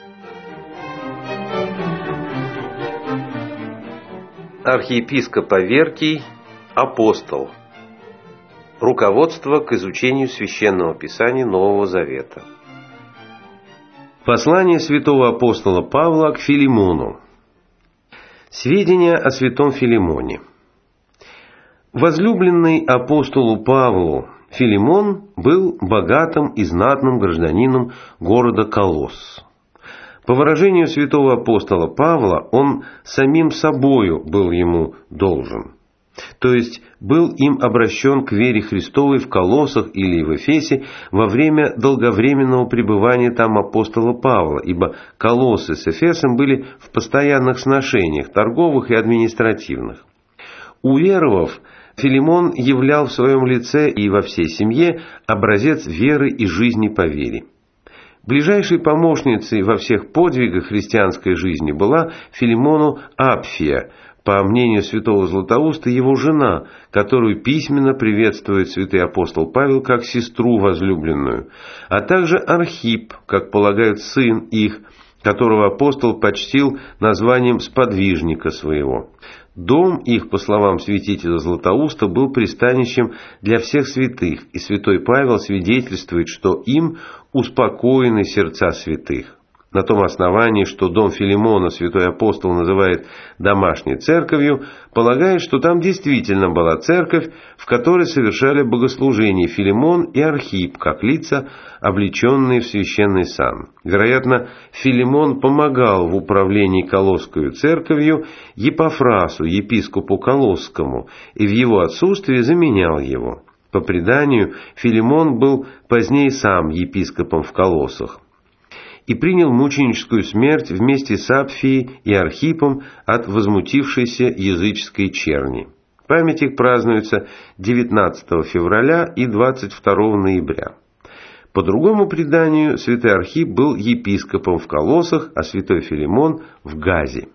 Архиепископ Аверкий, апостол. Руководство к изучению Священного Писания Нового Завета. Послание святого апостола Павла к Филимону. Сведения о святом Филимоне. Возлюбленный апостолу Павлу Филимон был богатым и знатным гражданином города Колосс. По выражению святого апостола Павла, он самим собою был ему должен, то есть был им обращен к вере Христовой в Колоссах или в Эфесе во время долговременного пребывания там апостола Павла, ибо Колоссы с Эфесом были в постоянных сношениях, торговых и административных. Уверовав, Филимон являл в своем лице и во всей семье образец веры и жизни по вере. Ближайшей помощницей во всех подвигах христианской жизни была Филимону Апфия, по мнению святого Златоуста, его жена, которую письменно приветствует святый апостол Павел как сестру возлюбленную, а также Архип, как полагают сын их, которого апостол почтил названием сподвижника своего. Дом их, по словам святителя Златоуста, был пристанищем для всех святых, и святой Павел свидетельствует, что им успокоены сердца святых. На том основании, что дом Филимона святой апостол называет домашней церковью, полагает, что там действительно была церковь, в которой совершали богослужение Филимон и Архип, как лица, облеченные в священный сан. Вероятно, Филимон помогал в управлении Колосскою церковью Епафрасу, епископу Колосскому, и в его отсутствие заменял его. По преданию, Филимон был позднее сам епископом в Колоссах и принял мученическую смерть вместе с Апфией и Архипом от возмутившейся языческой черни. Память их празднуется 19 февраля и 22 ноября. По другому преданию, святой Архип был епископом в Колоссах, а святой Филимон в Газе.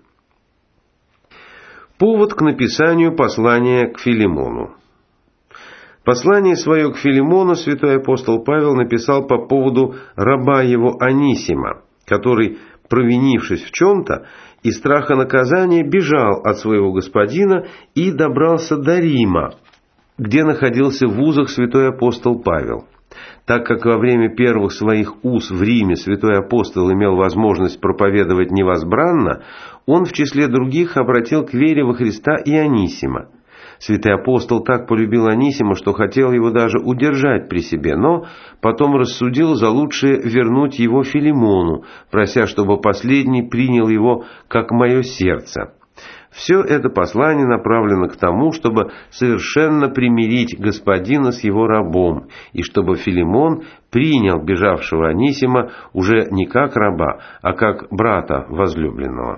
Повод к написанию послания к Филимону. Послание свое к Филимону святой апостол Павел написал по поводу раба его Анисима, который, провинившись в чем-то, из страха наказания бежал от своего господина и добрался до Рима, где находился в узах святой апостол Павел. Так как во время первых своих уз в Риме святой апостол имел возможность проповедовать невозбранно, он в числе других обратил к вере во Христа и Анисима. Святый апостол так полюбил Анисима, что хотел его даже удержать при себе, но потом рассудил за лучшее вернуть его Филимону, прося, чтобы последний принял его как мое сердце. Все это послание направлено к тому, чтобы совершенно примирить господина с его рабом, и чтобы Филимон принял бежавшего Анисима уже не как раба, а как брата возлюбленного.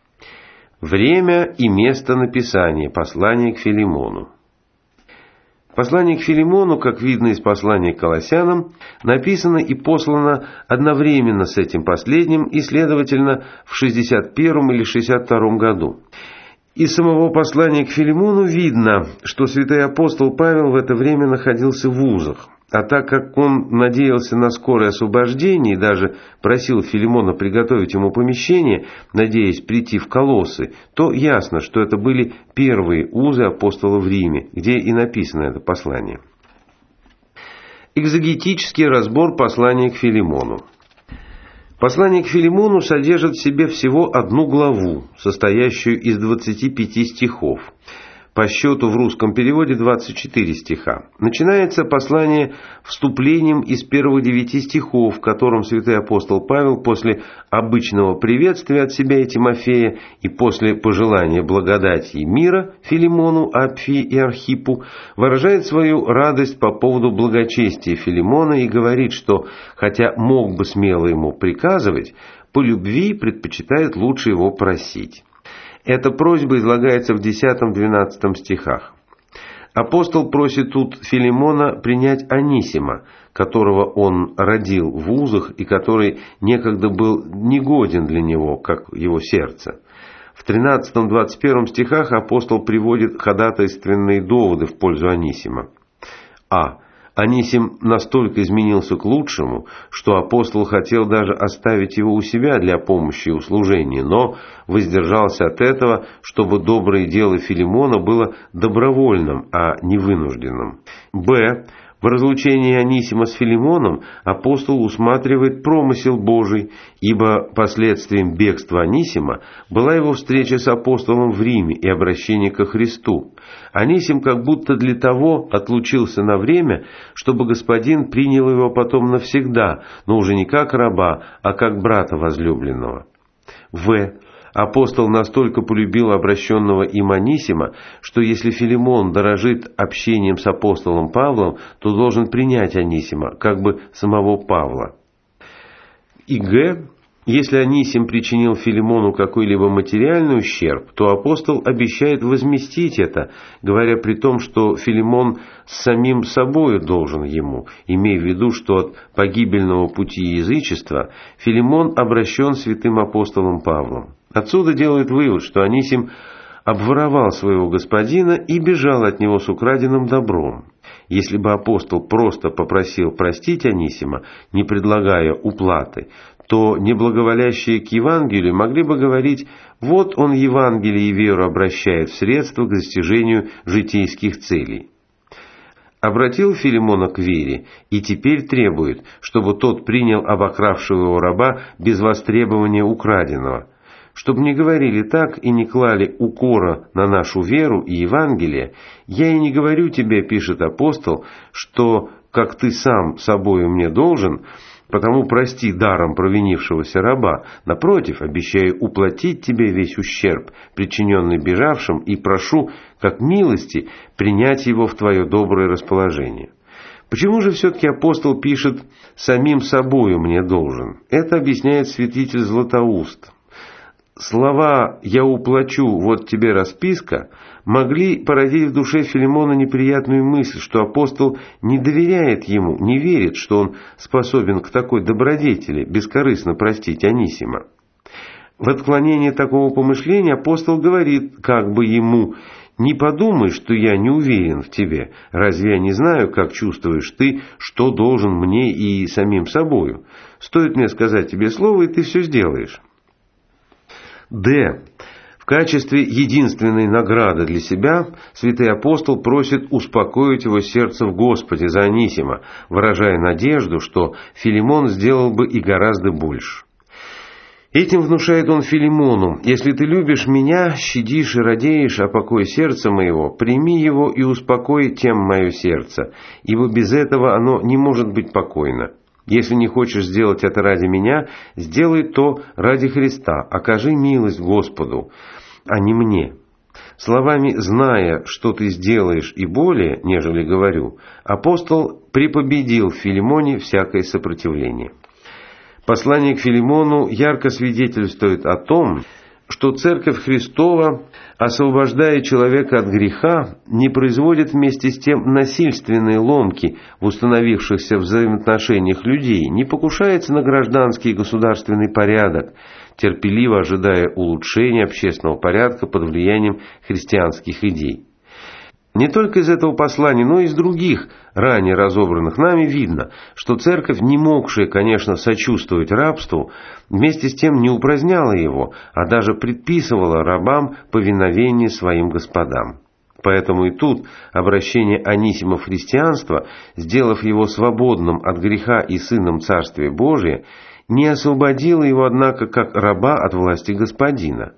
Время и место написания послания к Филимону. Послание к Филимону, как видно из послания к Колоссянам, написано и послано одновременно с этим последним и, следовательно, в 61 или 62 году. Из самого послания к Филимону видно, что святой апостол Павел в это время находился в узах. А так как он надеялся на скорое освобождение и даже просил Филимона приготовить ему помещение, надеясь прийти в Колоссы, то ясно, что это были первые узы апостола в Риме, где и написано это послание. Экзегетический разбор послания к Филимону. Послание к Филимону содержит в себе всего одну главу, состоящую из 25 стихов. По счету в русском переводе 24 стиха. Начинается послание вступлением из первых 9 стихов, в котором святой апостол Павел после обычного приветствия от себя и Тимофея и после пожелания благодати и мира Филимону, Апфии и Архипу выражает свою радость по поводу благочестия Филимона и говорит, что, хотя мог бы смело ему приказывать, по любви предпочитает лучше его просить. Эта просьба излагается в 10-12 стихах. Апостол просит тут Филимона принять Анисима, которого он родил в узах и который некогда был негоден для него, как его сердце. В 13-21 стихах апостол приводит ходатайственные доводы в пользу Анисима. Анисим настолько изменился к лучшему, что апостол хотел даже оставить его у себя для помощи и услужения, но воздержался от этого, чтобы доброе дело Филимона было добровольным, а не вынужденным. Б. В разлучении Анисима с Филимоном апостол усматривает промысел Божий, ибо последствием бегства Анисима была его встреча с апостолом в Риме и обращение ко Христу. Анисим как будто для того отлучился на время, чтобы господин принял его потом навсегда, но уже не как раба, а как брата возлюбленного. В. Апостол настолько полюбил обращенного им Анисима, что если Филимон дорожит общением с апостолом Павлом, то должен принять Анисима, как бы самого Павла. И Г. Если Анисим причинил Филимону какой-либо материальный ущерб, то апостол обещает возместить это, говоря при том, что Филимон с самим собою должен ему, имея в виду, что от погибельного пути язычества Филимон обращен святым апостолом Павлом. Отсюда делает вывод, что Анисим обворовал своего господина и бежал от него с украденным добром. Если бы апостол просто попросил простить Анисима, не предлагая уплаты, то неблаговолящие к Евангелию могли бы говорить: вот он Евангелие и веру обращает в средства к достижению житейских целей. Обратил Филимона к вере и теперь требует, чтобы тот принял обокравшего его раба без востребования украденного. Чтобы не говорили так и не клали укора на нашу веру и Евангелие, я и не говорю тебе, пишет апостол, что, как ты сам собою мне должен, потому прости даром провинившегося раба, напротив, обещаю уплатить тебе весь ущерб, причиненный бежавшим, и прошу, как милости, принять его в твое доброе расположение. Почему же все-таки апостол пишет «самим собою мне должен»? Это объясняет святитель Златоуст. Слова «я уплачу, вот тебе расписка» могли породить в душе Филимона неприятную мысль, что апостол не доверяет ему, не верит, что он способен к такой добродетели, бескорыстно простить Анисима. В отклонении такого помышления апостол говорит как бы ему: «Не подумай, что я не уверен в тебе. Разве я не знаю, как чувствуешь ты, что должен мне и самим собою? Стоит мне сказать тебе слово, и ты все сделаешь». Д. В качестве единственной награды для себя святый апостол просит успокоить его сердце в Господе за Анисима, выражая надежду, что Филимон сделал бы и гораздо больше. Этим внушает он Филимону: «Если ты любишь меня, щадишь и радеешь о покое сердца моего, прими его и успокой тем мое сердце, ибо без этого оно не может быть покойно. Если не хочешь сделать это ради меня, сделай то ради Христа, окажи милость Господу, а не мне». Словами «зная, что ты сделаешь и более, нежели говорю», апостол препобедил в Филимоне всякое сопротивление. Послание к Филимону ярко свидетельствует о том, что Церковь Христова, освобождая человека от греха, не производит вместе с тем насильственные ломки в установившихся взаимоотношениях людей, не покушается на гражданский и государственный порядок, терпеливо ожидая улучшения общественного порядка под влиянием христианских идей. Не только из этого послания, но и из других, ранее разобранных нами, видно, что церковь, не могшая, конечно, сочувствовать рабству, вместе с тем не упраздняла его, а даже предписывала рабам повиновение своим господам. Поэтому и тут обращение Анисима в христианство, сделав его свободным от греха и сыном Царствия Божия, не освободило его, однако, как раба от власти господина.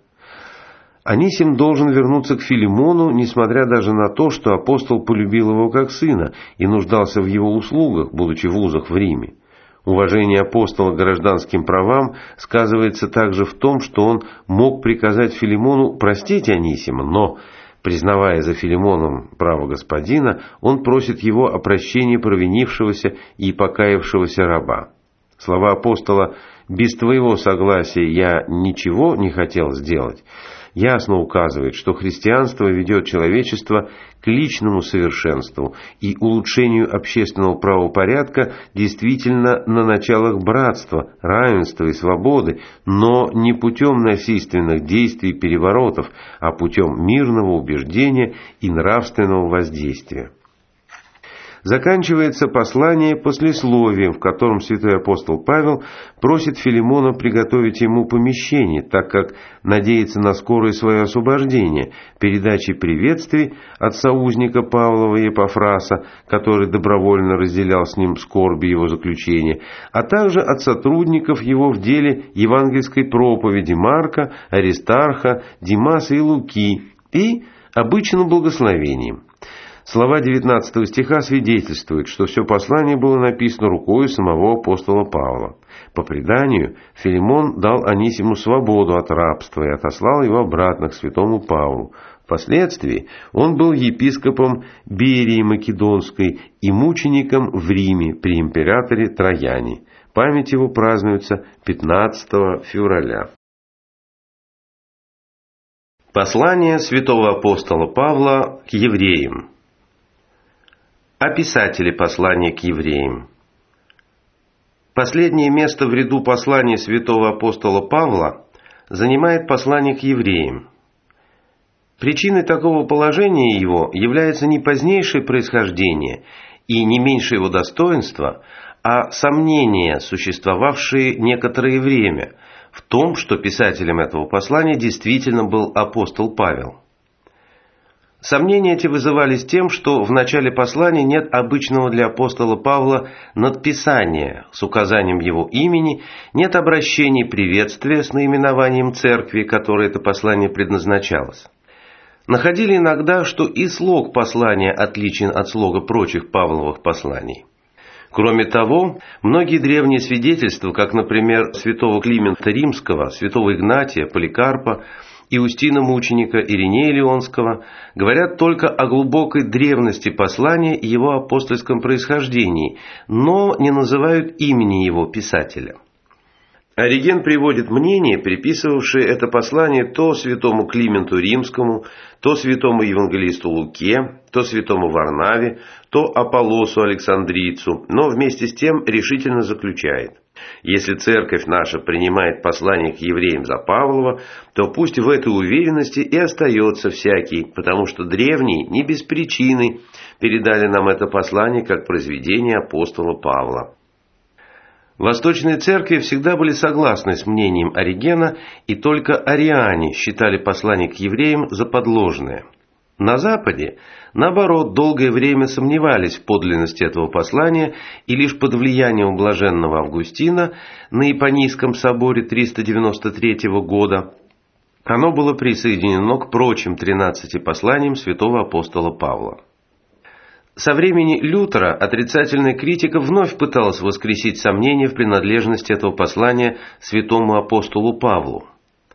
Анисим должен вернуться к Филимону, несмотря даже на то, что апостол полюбил его как сына и нуждался в его услугах, будучи в узах в Риме. Уважение апостола к гражданским правам сказывается также в том, что он мог приказать Филимону простить Анисима, но, признавая за Филимоном право господина, он просит его о прощении провинившегося и покаявшегося раба. Слова апостола «без твоего согласия я ничего не хотел сделать» ясно указывает, что христианство ведет человечество к личному совершенству и улучшению общественного правопорядка действительно на началах братства, равенства и свободы, но не путем насильственных действий и переворотов, а путем мирного убеждения и нравственного воздействия. заканчивается послание послесловием, в котором святой апостол Павел просит Филимона приготовить ему помещение, так как надеется на скорое свое освобождение, передачей приветствий от соузника Павлова Епафраса, который добровольно разделял с ним скорби его заключения, а также от сотрудников его в деле евангельской проповеди Марка, Аристарха, Димаса и Луки, и обычным благословением. Слова 19 стиха свидетельствуют, что все послание было написано рукой самого апостола Павла. По преданию, Филимон дал Анисиму свободу от рабства и отослал его обратно к святому Павлу. Впоследствии он был епископом Берии Македонской и мучеником в Риме при императоре Трояне. Память его празднуется 15 февраля. Послание святого апостола Павла к евреям. О писателе послания к евреям. Последнее место в ряду посланий святого апостола Павла занимает послание к евреям. Причиной такого положения его является не позднейшее происхождение и не меньшее его достоинство, а сомнения, существовавшие некоторое время, в том, что писателем этого послания действительно был апостол Павел. Сомнения эти вызывались тем, что в начале послания нет обычного для апостола Павла надписания с указанием его имени, нет обращений приветствия с наименованием церкви, которой это послание предназначалось. Находили иногда, что и слог послания отличен от слога прочих Павловых посланий. Кроме того, многие древние свидетельства, как, например, святого Климента Римского, святого Игнатия, Поликарпа, Иустина Мученика, Иринея Лионского, говорят только о глубокой древности послания и его апостольском происхождении, но не называют имени его писателя. Ориген приводит мнение, приписывавшее это послание то святому Клименту Римскому, то святому евангелисту Луке, то святому Варнаве, то Аполлосу Александрийцу, но вместе с тем решительно заключает: если церковь наша принимает послание к евреям за Павлова, то пусть в этой уверенности и остается всякий, потому что древние не без причины передали нам это послание как произведение апостола Павла. Восточные церкви всегда были согласны с мнением Оригена, и только ариане считали послание к евреям за подложное. На Западе, наоборот, долгое время сомневались в подлинности этого послания, и лишь под влиянием блаженного Августина на Ипонийском соборе 393 года оно было присоединено к прочим 13 посланиям святого апостола Павла. Со времени Лютера отрицательная критика вновь пыталась воскресить сомнения в принадлежности этого послания святому апостолу Павлу.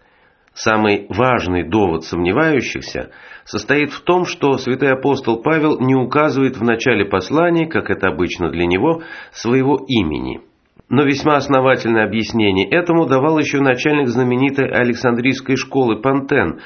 Самый важный довод сомневающихся состоит в том, что святой апостол Павел не указывает в начале послания, как это обычно для него, своего имени. Но весьма основательное объяснение этому давал еще начальник знаменитой Александрийской школы Пантен,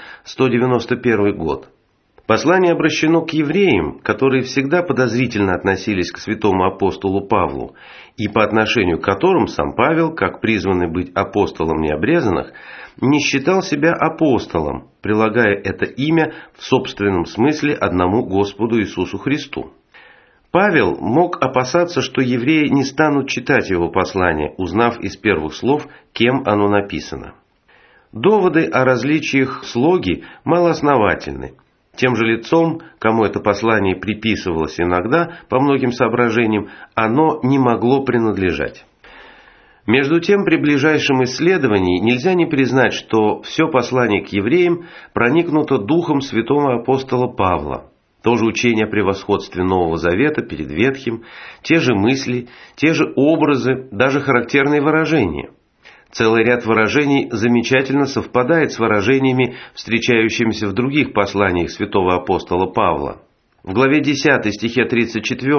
191 год. Послание обращено к евреям, которые всегда подозрительно относились к святому апостолу Павлу, и по отношению к которым сам Павел, как призванный быть апостолом необрезанных, не считал себя апостолом, прилагая это имя в собственном смысле одному Господу Иисусу Христу. Павел мог опасаться, что евреи не станут читать его послание, узнав из первых слов, кем оно написано. Доводы о различиях слоги малоосновательны. Тем же лицом, кому это послание приписывалось иногда, по многим соображениям, оно не могло принадлежать. Между тем, при ближайшем исследовании нельзя не признать, что все послание к евреям проникнуто духом святого апостола Павла. То же учение о превосходстве Нового Завета перед Ветхим, те же мысли, те же образы, даже характерные выражения. Целый ряд выражений замечательно совпадает с выражениями, встречающимися в других посланиях святого апостола Павла. В главе 10 стихе 34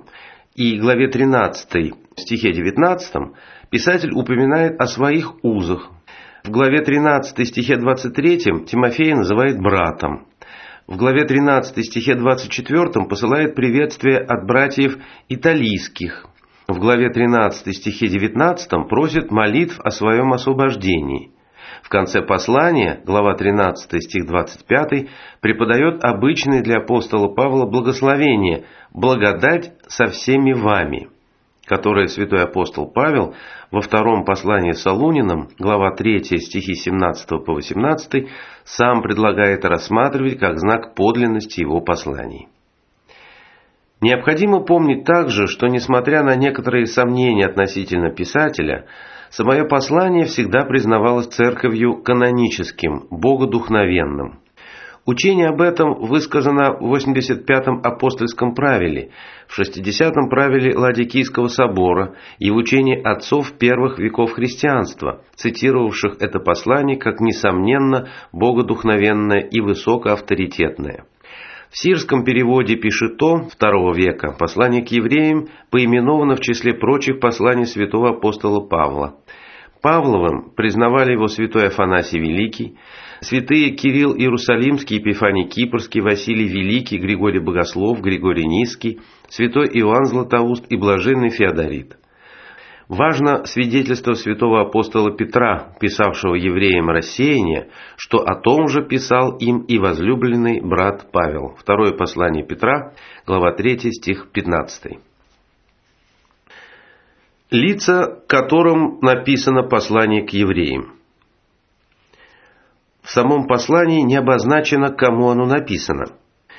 и главе 13 стихе 19 писатель упоминает о своих узах. В главе 13 стихе 23 Тимофея называет братом. В главе 13 стихе 24 посылает приветствие от братьев италийских. В главе 13 стихе 19 просит молитв о своем освобождении. В конце послания, глава 13, стих 25, преподает обычное для апостола Павла благословение «благодать со всеми вами», которое святой апостол Павел во втором послании Солунянам, глава 3, стихи 17 по 18, сам предлагает рассматривать как знак подлинности его посланий. Необходимо помнить также, что несмотря на некоторые сомнения относительно писателя, самое послание всегда признавалось Церковью каноническим, богодухновенным. Учение об этом высказано в 85-м апостольском правиле, в 60-м правиле Ладикийского собора и в учении отцов первых веков христианства, цитировавших это послание как несомненно богодухновенное и высокоавторитетное. В сирском переводе Пишито II века послание к евреям поименовано в числе прочих посланий святого апостола Павла. Павловым признавали его святой Афанасий Великий, святые Кирилл Иерусалимский, Епифаний Кипрский, Василий Великий, Григорий Богослов, Григорий Низкий, святой Иоанн Златоуст и блаженный Феодорит. Важно свидетельство святого апостола Петра, писавшего евреям рассеяние, что о том же писал им и возлюбленный брат Павел. Второе послание Петра, глава 3, стих 15. Лица, которым написано послание к евреям. В самом послании не обозначено, кому оно написано,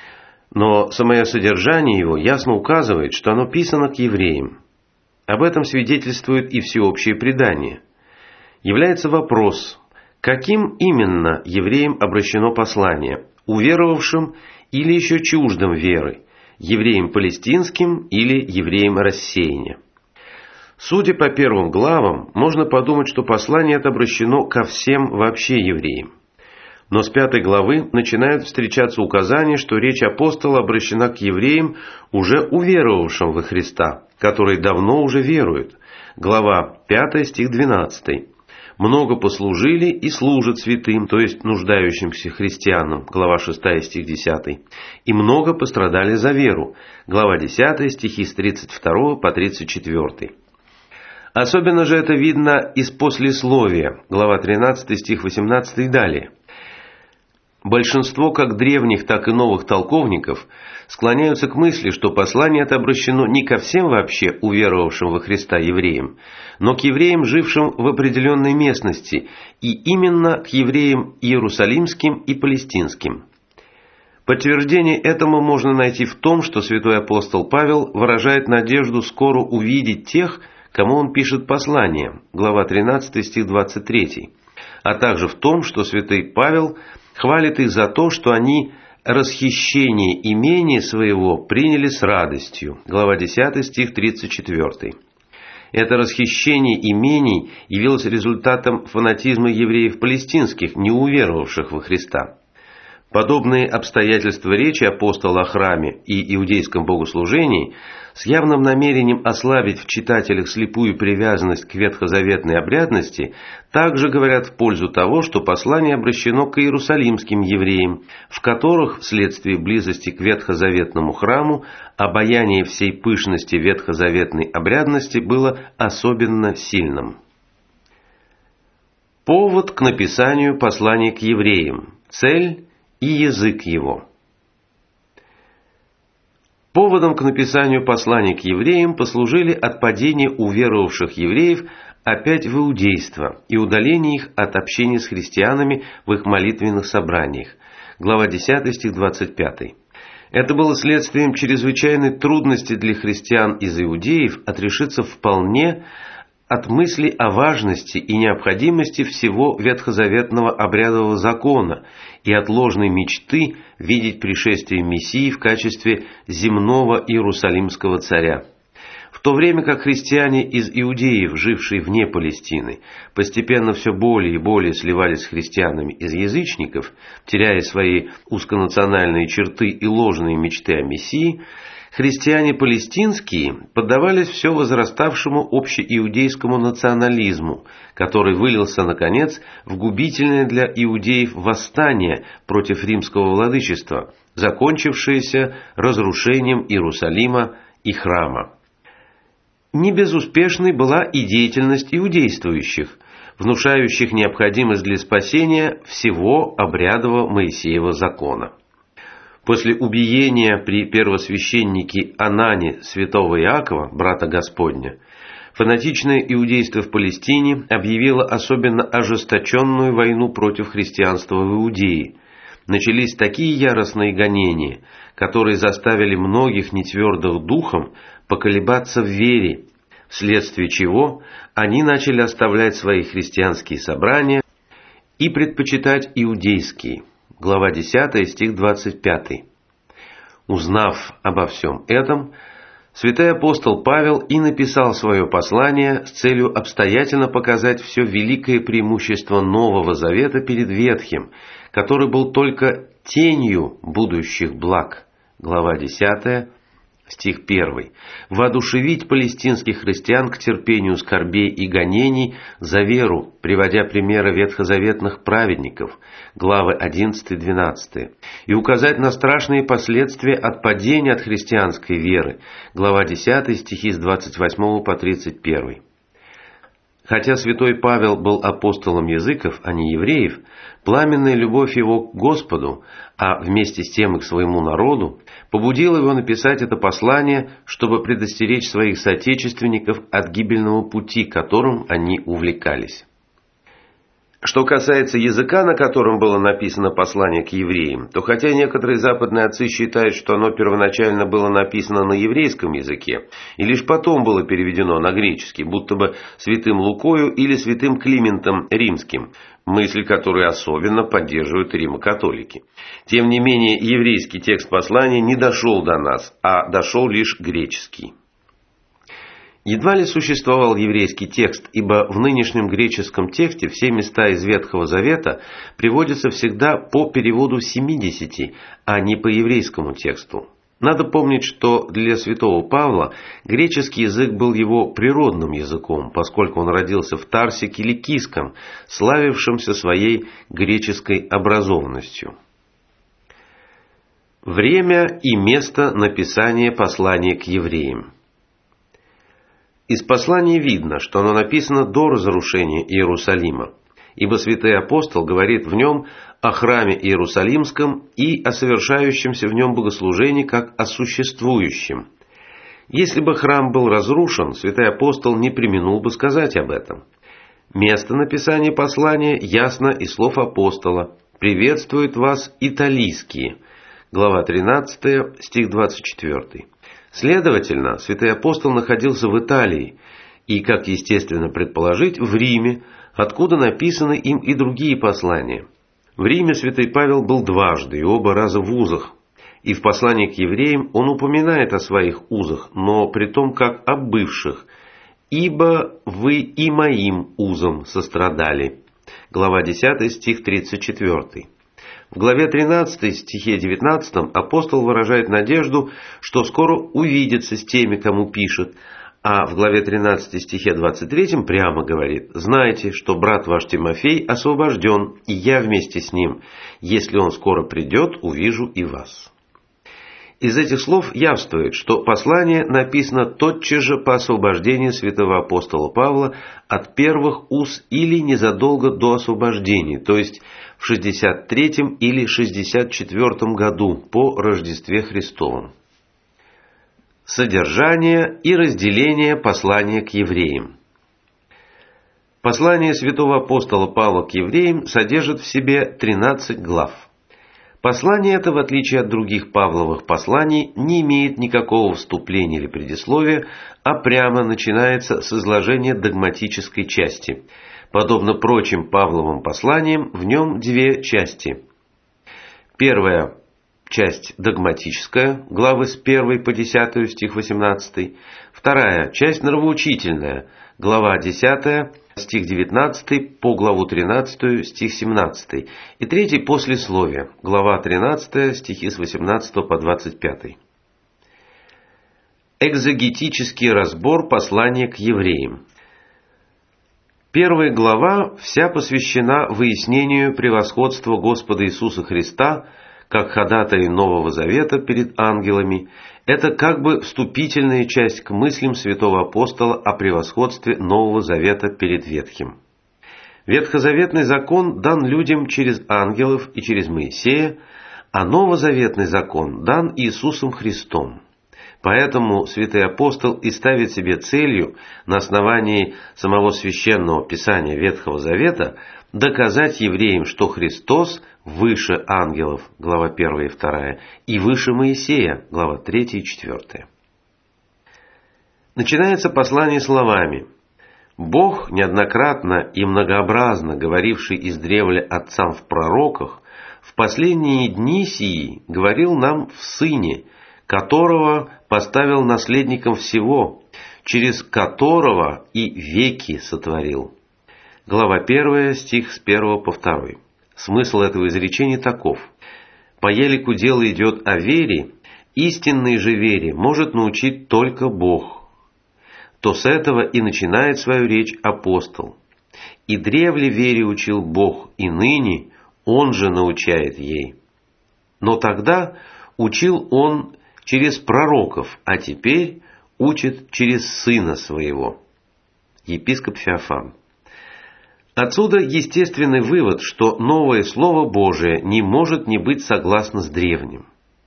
но самое содержание его ясно указывает, что оно писано к евреям. Об этом свидетельствует и всеобщее предание. Является вопрос, каким именно евреям обращено послание, уверовавшим или еще чуждым веры, евреям палестинским или евреям рассеяния. Судя по первым главам, можно подумать, что послание это обращено ко всем вообще евреям. Но с 5 главы начинают встречаться указания, что речь апостола обращена к евреям, уже уверовавшим во Христа, которые давно уже веруют. Глава 5, стих 12. «Много послужили и служат святым», то есть нуждающимся христианам. Глава 6, стих 10. «И много пострадали за веру». Глава 10, стихи с 32 по 34. Особенно же это видно из послесловия, глава 13, стих 18 и далее. Большинство как древних, так и новых толковников склоняются к мысли, что послание это обращено не ко всем вообще уверовавшим во Христа евреям, но к евреям, жившим в определенной местности, и именно к евреям иерусалимским и палестинским. Подтверждение этому можно найти в том, что святой апостол Павел выражает надежду скоро увидеть тех, кому он пишет послание, глава 13, стих 23, а также в том, что святой Павел хвалит их за то, что они расхищение имения своего приняли с радостью, глава 10, стих 34. Это расхищение имений явилось результатом фанатизма евреев палестинских, не уверовавших во Христа. Подобные обстоятельства речи апостола о храме и иудейском богослужении с явным намерением ослабить в читателях слепую привязанность к ветхозаветной обрядности также говорят в пользу того, что послание обращено к иерусалимским евреям, в которых вследствие близости к ветхозаветному храму обаяние всей пышности ветхозаветной обрядности было особенно сильным. Повод к написанию послания к евреям. Цель и язык его. Поводом к написанию послания к евреям послужили отпадение уверовавших евреев опять в иудейство и удаление их от общения с христианами в их молитвенных собраниях. Глава 10, стих 25. Это было следствием чрезвычайной трудности для христиан из иудеев отрешиться вполне от мысли о важности и необходимости всего ветхозаветного обрядового закона и от ложной мечты видеть пришествие Мессии в качестве земного иерусалимского царя. В то время как христиане из иудеев, жившие вне Палестины, постепенно все более и более сливались с христианами из язычников, теряя свои узконациональные черты и ложные мечты о Мессии, христиане палестинские поддавались все возраставшему общеиудейскому национализму, который вылился, наконец, в губительное для иудеев восстание против римского владычества, закончившееся разрушением Иерусалима и храма. Не безуспешной была и деятельность иудействующих. внушающих необходимость для спасения всего обрядового Моисеева закона. После убиения при первосвященнике Анане святого Иакова, брата Господня, фанатичное иудейство в Палестине объявило особенно ожесточенную войну против христианства в Иудее. Начались такие яростные гонения, которые заставили многих нетвердых духом поколебаться в вере, вследствие чего они начали оставлять свои христианские собрания и предпочитать иудейские. Глава 10, стих 25. Узнав обо всем этом, святой апостол Павел и написал свое послание с целью обстоятельно показать все великое преимущество Нового Завета перед Ветхим, который был только тенью будущих благ. Глава 10, стих 1. Воодушевить палестинских христиан к терпению скорбей и гонений за веру, приводя примеры ветхозаветных праведников. Главы 11-12. И указать на страшные последствия отпадения от христианской веры. Глава 10, стихи с 28 по 31. Хотя святой Павел был апостолом языков, а не евреев, пламенная любовь его к Господу, а вместе с тем и к своему народу, побудила его написать это послание, чтобы предостеречь своих соотечественников от гибельного пути, которым они увлекались. Что касается языка, на котором было написано послание к евреям, то хотя некоторые западные отцы считают, что оно первоначально было написано на еврейском языке, и лишь потом было переведено на греческий, будто бы святым Лукою или святым Климентом Римским, мысль которую особенно поддерживают римокатолики. Тем не менее, еврейский текст послания не дошел до нас, а дошел лишь греческий. Едва ли существовал еврейский текст, ибо в нынешнем греческом тексте все места из Ветхого Завета приводятся всегда по переводу 70, а не по еврейскому тексту. Надо помнить, что для святого Павла греческий язык был его природным языком, поскольку он родился в Тарсе Киликийском, славившемся своей греческой образованностью. Время и место написания послания к евреям. Из послания видно, что оно написано до разрушения Иерусалима, ибо святой апостол говорит в нем о храме Иерусалимском и о совершающемся в нем богослужении как о существующем. Если бы храм был разрушен, святой апостол не преминул бы сказать об этом. Место написания послания ясно из слов апостола: «Приветствуют вас италийские». Глава 13, стих 24. Следовательно, святой апостол находился в Италии и, как естественно предположить, в Риме, откуда написаны им и другие послания. В Риме святой Павел был дважды и оба раза в узах, и в послании к евреям он упоминает о своих узах, но при том как о бывших, «ибо вы и моим узам сострадали». Глава 10, стих 34. В главе 13, стихе 19 апостол выражает надежду, что скоро увидится с теми, кому пишет, а в главе 13, стихе 23 прямо говорит: «Знайте, что брат ваш Тимофей освобожден, и я вместе с ним. Если он скоро придет, увижу и вас». Из этих слов явствует, что послание написано тотчас же по освобождению святого апостола Павла от первых уз или незадолго до освобождения, то есть в 63 или 64 году по Рождестве Христовом. Содержание и разделение послания к евреям. Послание святого апостола Павла к евреям содержит в себе 13 глав. Послание это, в отличие от других Павловых посланий, не имеет никакого вступления или предисловия, а прямо начинается с изложения догматической части. Подобно прочим Павловым посланиям, в нем две части. Первая часть догматическая, главы с 1 по 10, стих 18. Вторая часть нравоучительная, глава 10, стих 19 по главу 13, стих 17. И третий послесловие, глава 13, стихи с 18 по 25. Экзегетический разбор послания к евреям. Первая глава вся посвящена выяснению превосходства Господа Иисуса Христа как ходатая Нового Завета перед ангелами. Это как бы вступительная часть к мыслям святого апостола о превосходстве Нового Завета перед Ветхим. Ветхозаветный закон дан людям через ангелов и через Моисея, а новозаветный закон дан Иисусом Христом. Поэтому святый апостол и ставит себе целью на основании самого священного писания Ветхого Завета доказать евреям, что Христос выше ангелов, глава 1 и 2, и выше Моисея, глава 3 и 4. Начинается послание словами: «Бог, неоднократно и многообразно говоривший издревле отцам в пророках, в последние дни сии говорил нам в Сыне, которого поставил наследником всего, через которого и веки сотворил». Глава 1, стих с 1 по 2. Смысл этого изречения таков: по елику дело идет о вере, истинной же вере может научить только Бог. То с этого и начинает свою речь апостол. И древле вере учил Бог, и ныне Он же научает ей. Но тогда учил Он через пророков, а теперь учит через Сына Своего. Епископ Феофан. Отсюда естественный вывод, что новое Слово Божие не может не быть согласно с древним.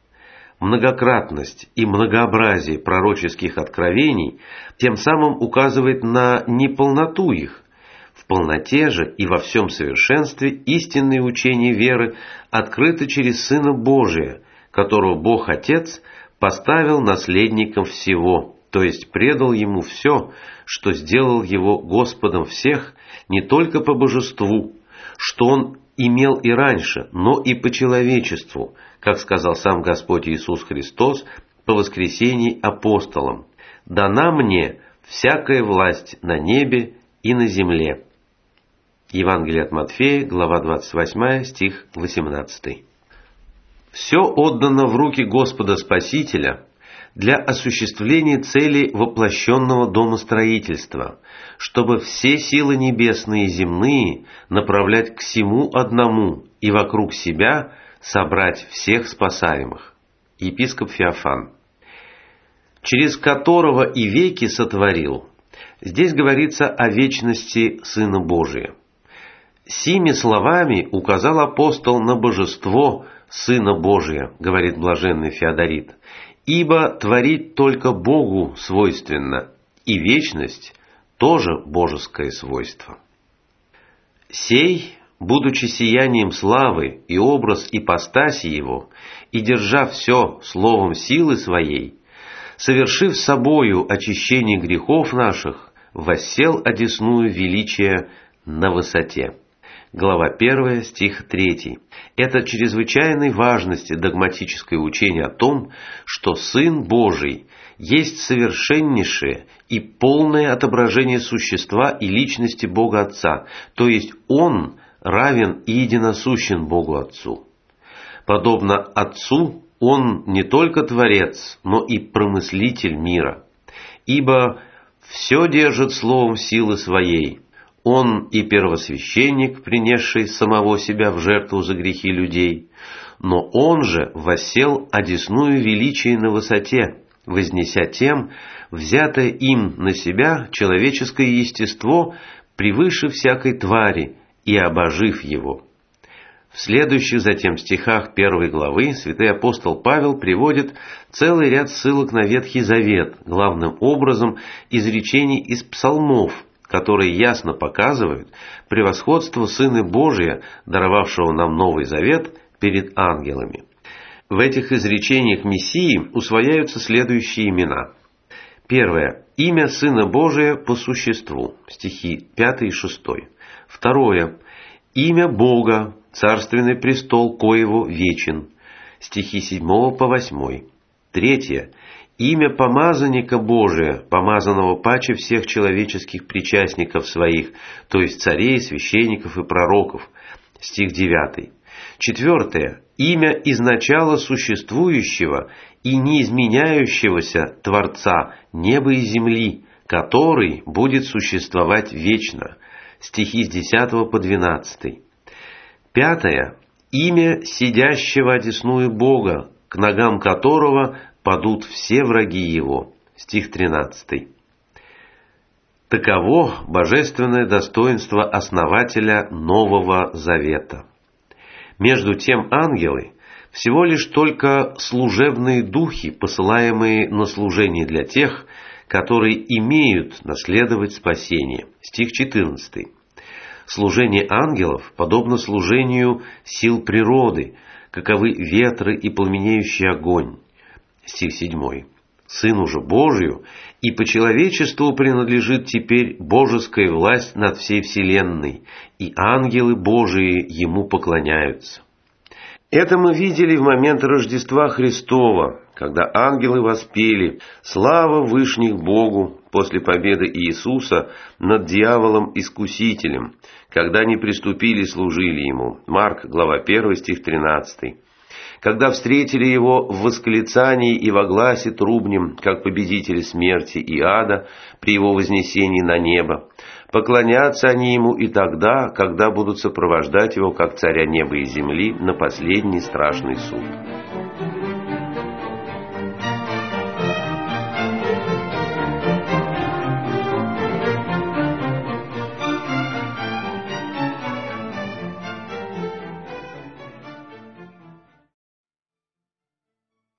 Многократность и многообразие пророческих откровений тем самым указывает на неполноту их. В полноте же и во всем совершенстве истинное учение веры открыто через Сына Божия, которого Бог Отец поставил наследником всего, то есть предал Ему все, что сделал Его Господом всех, не только по божеству, что Он имел и раньше, но и по человечеству, как сказал сам Господь Иисус Христос по воскресении апостолам: «Дана мне всякая власть на небе и на земле». Евангелие от Матфея, глава 28, стих 18. Все отдано в руки Господа Спасителя для осуществления цели воплощенного домостроительства, чтобы все силы небесные и земные направлять к сему одному и вокруг себя собрать всех спасаемых. Епископ Феофан. Через которого и веки сотворил. Здесь говорится о вечности Сына Божия. Сими словами указал апостол на божество Сына Божия, говорит блаженный Феодорит, ибо творить только Богу свойственно, и вечность тоже божеское свойство. Сей, будучи сиянием славы и образ ипостаси Его, и держа все словом силы Своей, совершив собою очищение грехов наших, воссел одесную величия на высоте. Глава 1, стих 3. Это чрезвычайной важности догматическое учение о том, что Сын Божий есть совершеннейшее и полное отображение существа и личности Бога Отца, то есть Он равен и единосущен Богу Отцу. Подобно Отцу, Он не только Творец, но и промыслитель мира, ибо все держит словом силы Своей. Он и первосвященник, принесший самого себя в жертву за грехи людей, но Он же воссел одесную величие на высоте, вознеся тем взятое им на себя человеческое естество превыше всякой твари и обожив его. В следующих затем стихах 1 главы святой апостол Павел приводит целый ряд ссылок на Ветхий Завет, главным образом изречений из псалмов, которые ясно показывают превосходство Сына Божия, даровавшего нам Новый Завет, перед ангелами. В этих изречениях Мессии усвояются следующие имена. Первое. Имя Сына Божия по существу. Стихи 5 и 6. Второе. Имя Бога, царственный престол коего вечен. Стихи 7 по 8. Третье. Имя помазанника Божия, помазанного паче всех человеческих причастников своих, то есть царей, священников и пророков. Стих 9. Четвертое. Имя изначала существующего и неизменяющегося Творца неба и земли, который будет существовать вечно. Стихи с 10 по 12. Пятое. Имя сидящего одесную Бога, к ногам которого падут все враги Его. Стих 13. Таково божественное достоинство основателя Нового Завета. Между тем ангелы всего лишь только служебные духи, посылаемые на служение для тех, которые имеют наследовать спасение. Стих 14. Служение ангелов подобно служению сил природы, каковы ветры и пламенеющий огонь. Стих 7. Сыну же Божию и по человечеству принадлежит теперь божеская власть над всей вселенной, и ангелы Божии ему поклоняются. Это мы видели в момент Рождества Христова, когда ангелы воспели «Слава вышних Богу» после победы Иисуса над дьяволом-искусителем, когда они приступили и служили Ему. Марк, глава 1, стих 13. Когда встретили Его в восклицании и во гласе трубнем, как победители смерти и ада при Его вознесении на небо. Поклонятся они Ему и тогда, когда будут сопровождать Его, как царя неба и земли, на последний страшный суд.